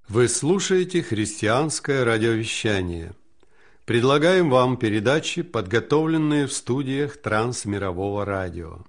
Вы слушаете христианское радиовещание. Предлагаем вам передачи, подготовленные в студиях Трансмирового радио.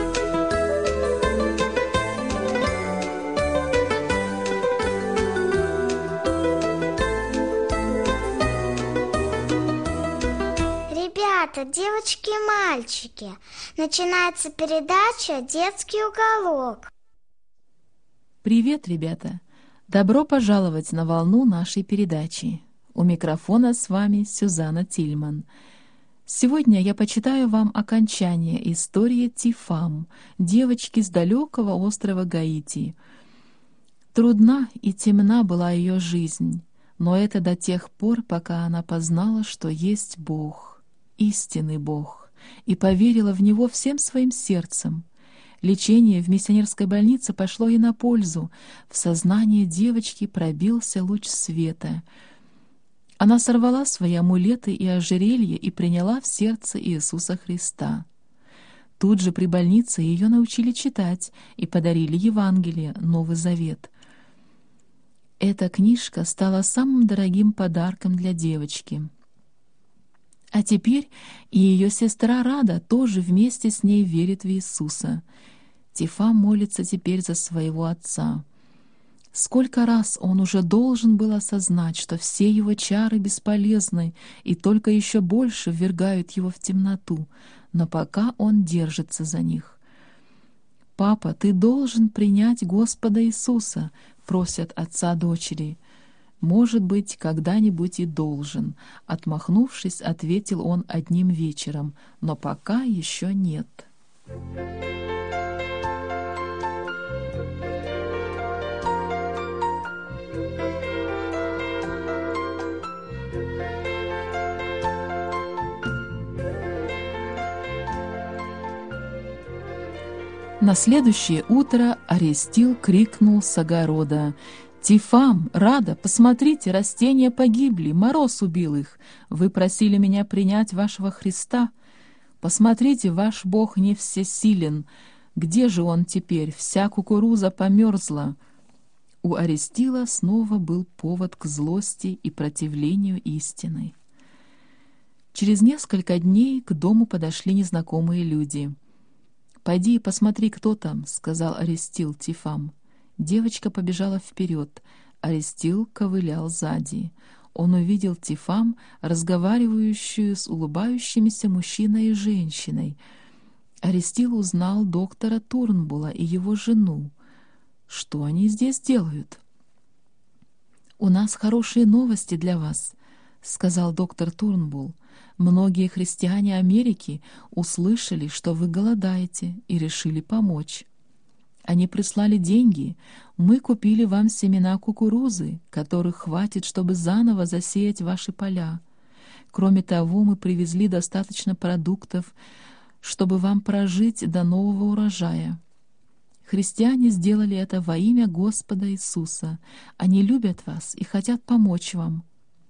Ребята, девочки и мальчики, начинается передача «Детский уголок». Привет, ребята! Добро пожаловать на волну нашей передачи. У микрофона с вами Сюзанна Тильман. Сегодня я почитаю вам окончание истории Тифам, девочки с далекого острова Гаити. Трудна и темна была ее жизнь, но это до тех пор, пока она познала, что есть Бог, истинный Бог, и поверила в Него всем своим сердцем. Лечение в миссионерской больнице пошло ей на пользу. В сознание девочки пробился луч света. Она сорвала свои амулеты и ожерелья и приняла в сердце Иисуса Христа. Тут же при больнице ее научили читать и подарили Евангелие, Новый Завет. Эта книжка стала самым дорогим подарком для девочки. А теперь и ее сестра Рада тоже вместе с ней верит в Иисуса. Тифам молится теперь за своего отца. Сколько раз он уже должен был осознать, что все его чары бесполезны и только еще больше ввергают его в темноту, но пока он держится за них. «Папа, ты должен принять Господа Иисуса», — просят отца дочери. «Может быть, когда-нибудь и должен», — отмахнувшись, ответил он одним вечером, «но пока еще нет». На следующее утро Арестил крикнул с огорода: «Тифам, Рада, посмотрите, растения погибли, мороз убил их. Вы просили меня принять вашего Христа. Посмотрите, ваш Бог не всесилен. Где же он теперь? Вся кукуруза померзла». У Арестила снова был повод к злости и противлению истины. Через несколько дней к дому подошли незнакомые люди. «Пойди и посмотри, кто там», — сказал Арестил Тифам. Девочка побежала вперед. Арестил ковылял сзади. Он увидел Тифам, разговаривающую с улыбающимися мужчиной и женщиной. Арестил узнал доктора Турнбула и его жену. Что они здесь делают? «У нас хорошие новости для вас», — сказал доктор Турнбул. «Многие христиане Америки услышали, что вы голодаете, и решили помочь. Они прислали деньги. Мы купили вам семена кукурузы, которых хватит, чтобы заново засеять ваши поля. Кроме того, мы привезли достаточно продуктов, чтобы вам прожить до нового урожая. Христиане сделали это во имя Господа Иисуса. Они любят вас и хотят помочь вам».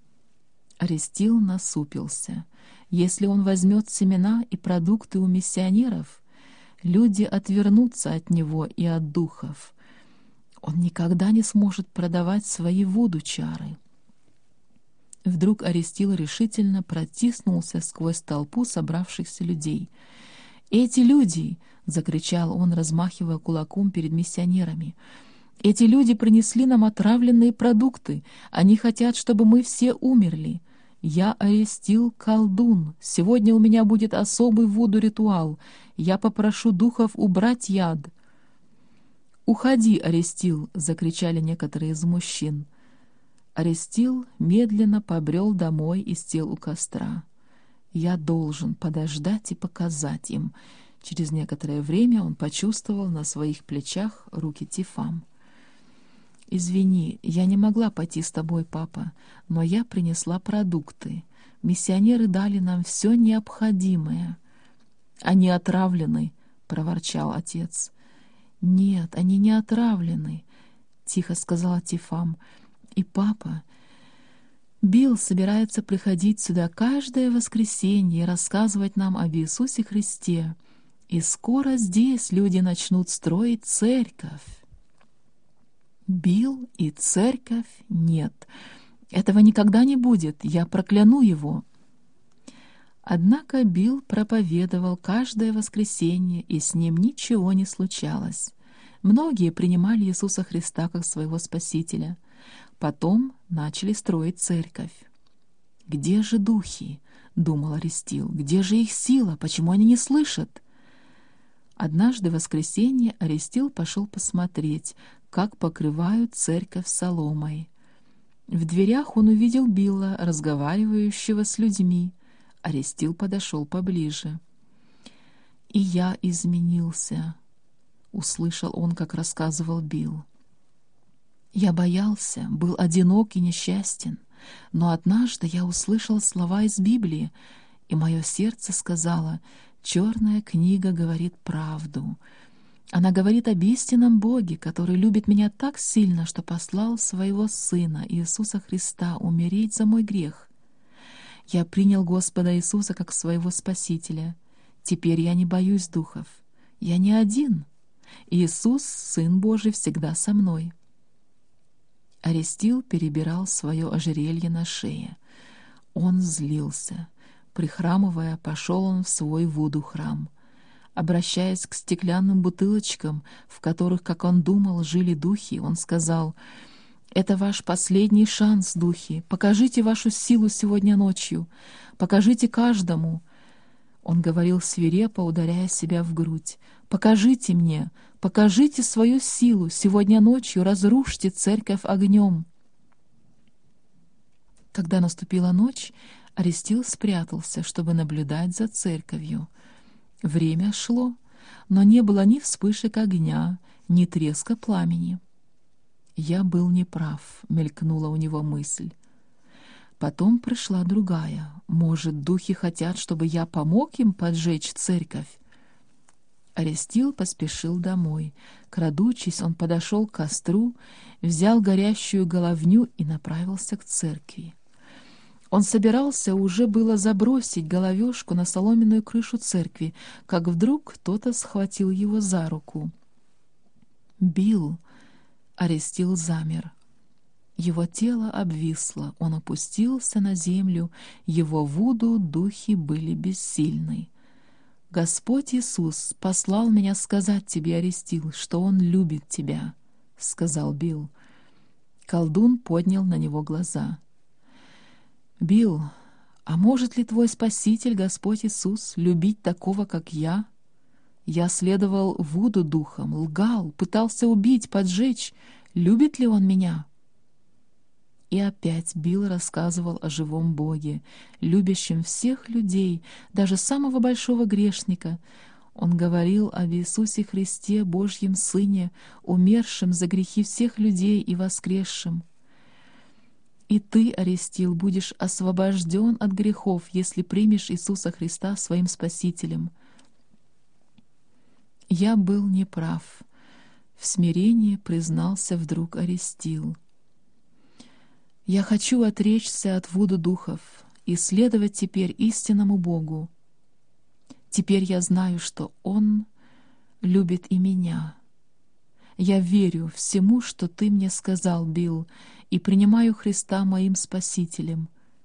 Арестил насупился. Если он возьмет семена и продукты у миссионеров, люди отвернутся от него и от духов. Он никогда не сможет продавать свои вуду-чары. Вдруг Арестил решительно протиснулся сквозь толпу собравшихся людей. «Эти люди!» — закричал он, размахивая кулаком перед миссионерами. «Эти люди принесли нам отравленные продукты. Они хотят, чтобы мы все умерли. Я Арестил колдун. Сегодня у меня будет особый вуду-ритуал. Я попрошу духов убрать яд». «Уходи, Арестил!» — закричали некоторые из мужчин. Арестил медленно побрел домой и сел у костра. «Я должен подождать и показать им». Через некоторое время он почувствовал на своих плечах руки Тифам. «Извини, я не могла пойти с тобой, папа, но я принесла продукты. Миссионеры дали нам все необходимое». «Они отравлены», — проворчал отец. «Нет, они не отравлены», — тихо сказала Тифам. «И папа, Билл собирается приходить сюда каждое воскресенье и рассказывать нам об Иисусе Христе. И скоро здесь люди начнут строить церковь». Билл и церковь нет. Этого никогда не будет, я прокляну его. Однако Билл проповедовал каждое воскресенье, и с ним ничего не случалось. Многие принимали Иисуса Христа как своего Спасителя. Потом начали строить церковь. «Где же духи?» — думал Арестил. «Где же их сила? Почему они не слышат?» Однажды в воскресенье Арестил пошел посмотреть, как покрывают церковь соломой. В дверях он увидел Билла, разговаривающего с людьми. Арестил подошел поближе. «И я изменился», — услышал он, как рассказывал Билл. «Я боялся, был одинок и несчастен, но однажды я услышал слова из Библии, и мое сердце сказало: черная книга говорит правду. Она говорит об истинном Боге, который любит меня так сильно, что послал своего Сына Иисуса Христа умереть за мой грех. Я принял Господа Иисуса как своего Спасителя. Теперь я не боюсь духов. Я не один. Иисус, Сын Божий, всегда со мной». Арестил перебирал свое ожерелье на шее. Он злился. Прихрамывая, пошел он в свой вуду-храм. Обращаясь к стеклянным бутылочкам, в которых, как он думал, жили духи, он сказал: «Это ваш последний шанс, духи. Покажите вашу силу сегодня ночью. Покажите каждому». Он говорил свирепо, ударяя себя в грудь: «Покажите мне, покажите свою силу. Сегодня ночью разрушьте церковь огнем». Когда наступила ночь, Арестил спрятался, чтобы наблюдать за церковью. Время шло, но не было ни вспышек огня, ни треска пламени. «Я был неправ», — мелькнула у него мысль. Потом пришла другая. «Может, духи хотят, чтобы я помог им поджечь церковь?» Арестил поспешил домой. Крадучись, он подошел к костру, взял горящую головню и направился к церкви. Он собирался уже было забросить головешку на соломенную крышу церкви, как вдруг кто-то схватил его за руку. «Билл!» — Арестил замер. Его тело обвисло, он опустился на землю, его вуду духи были бессильны. «Господь Иисус послал меня сказать тебе, Арестил, что Он любит тебя», — сказал Билл. Колдун поднял на него глаза. «Билл, а может ли твой Спаситель, Господь Иисус, любить такого, как я? Я следовал вуду духом, лгал, пытался убить, поджечь. Любит ли Он меня?» И опять Билл рассказывал о живом Боге, любящем всех людей, даже самого большого грешника. Он говорил об Иисусе Христе, Божьем Сыне, умершем за грехи всех людей и воскресшем. «И ты, Арестил, будешь освобожден от грехов, если примешь Иисуса Христа своим Спасителем». «Я был неправ», — в смирении признался вдруг Арестил. «Я хочу отречься от вуду духов и следовать теперь истинному Богу. Теперь я знаю, что Он любит и меня. Я верю всему, что ты мне сказал, Билл, и принимаю Христа моим Спасителем».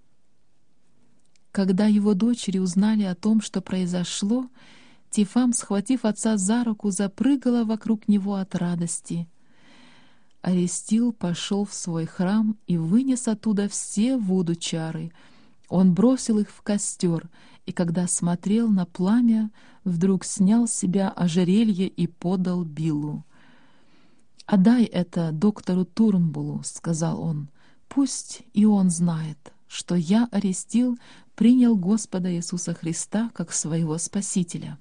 Когда его дочери узнали о том, что произошло, Тифам, схватив отца за руку, запрыгала вокруг него от радости. Арестил пошел в свой храм и вынес оттуда все вуду-чары. Он бросил их в костер, и когда смотрел на пламя, вдруг снял с себя ожерелье и подал Биллу. «Отдай это доктору Турнбуллу», — сказал он. «Пусть и он знает, что я, Арестил, принял Господа Иисуса Христа как своего Спасителя».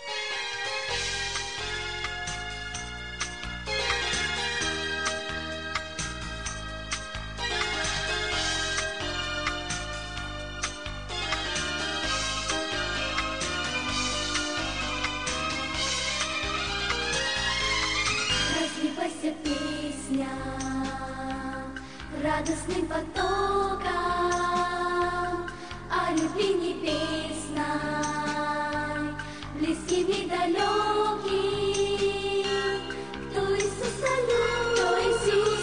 Разливайся, песня, радостным потоком о любви небесной, близким и далеким. Кто Иисуса любит,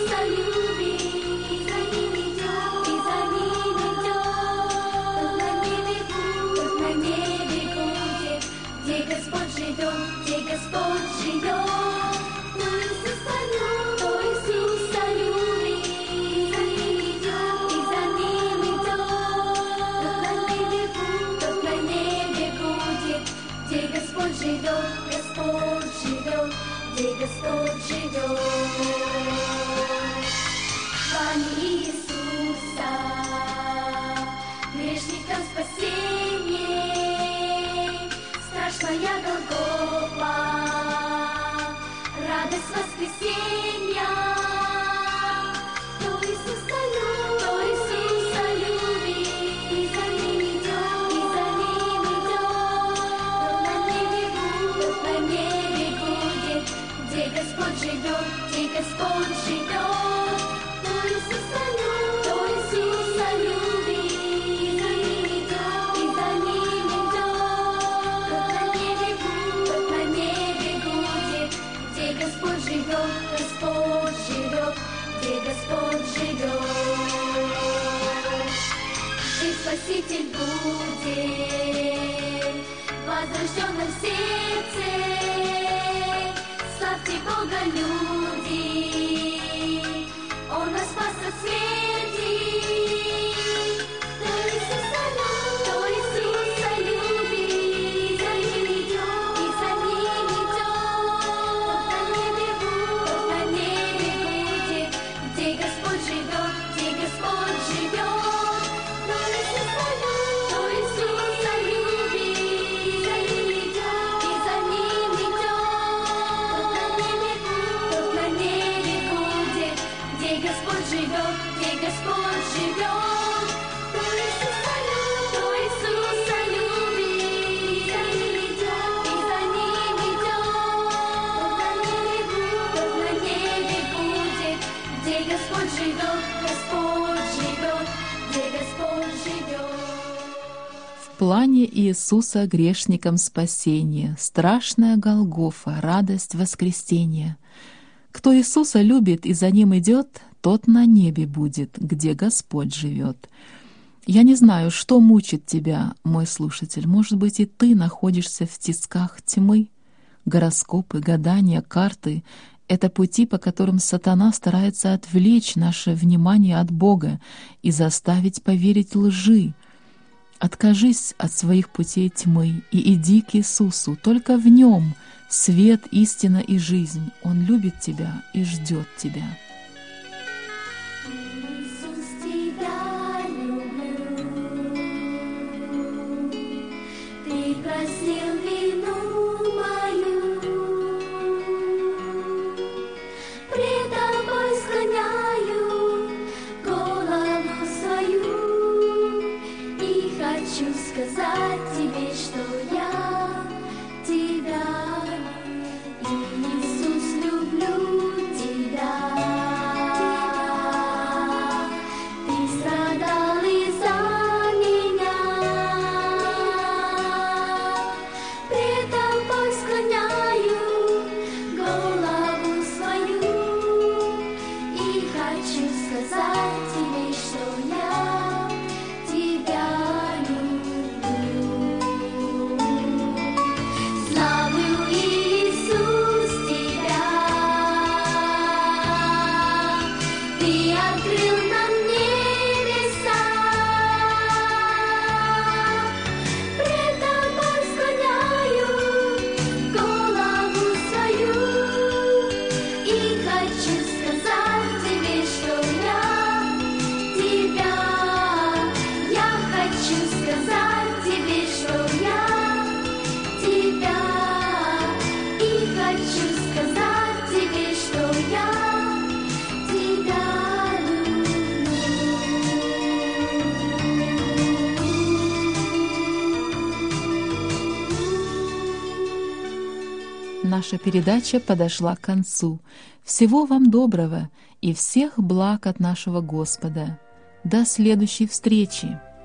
Спаситель будет возвращенным в сердце. Славьте Бога, люди, Он нас спас от смерти. Кто Иисуса любит, и за Ним идет, и за Ним идет. Тот на небе будет, где Господь живет, где Господь живет. Кто Иисуса любит, и за Ним идет, и за Ним идет. Тот на небе будет, где Господь живет, где Господь живет. Кто Иисуса любит, и за Ним идет, и за Ним идет. Тот на небе будет, где Господь живет, Господь живет, где Господь живет. В плане Иисуса грешникам спасение, страшная Голгофа, радость воскресения. Кто Иисуса любит и за Ним идет, тот на небе будет, где Господь живет. Я не знаю, что мучит тебя, мой слушатель. Может быть, и ты находишься в тисках тьмы. Гороскопы, гадания, карты — это пути, по которым сатана старается отвлечь наше внимание от Бога и заставить поверить лжи. Откажись от своих путей тьмы и иди к Иисусу. Только в Нем свет, истина и жизнь. Он любит тебя и ждет тебя. Иисус, тебя люблю. Ты простил вину мою. Пред тобой склоняю голову свою и хочу сказать тебе, что я тебя, Иисус, люблю тебя. Ты страдал из-за меня. Пред тобой склоняю голову свою и хочу сказать тебе, что я тебя люблю. Славлю, Иисус, тебя. Ты открыл нам небеса. Пред тобой склоняю голову свою и хочу сказать тебе, что я тебя. Я хочу сказать тебе, что я тебя. И хочу сказать тебе, что я тебя люблю. Наша передача подошла к концу. Всего вам доброго и всех благ от нашего Господа. До следующей встречи!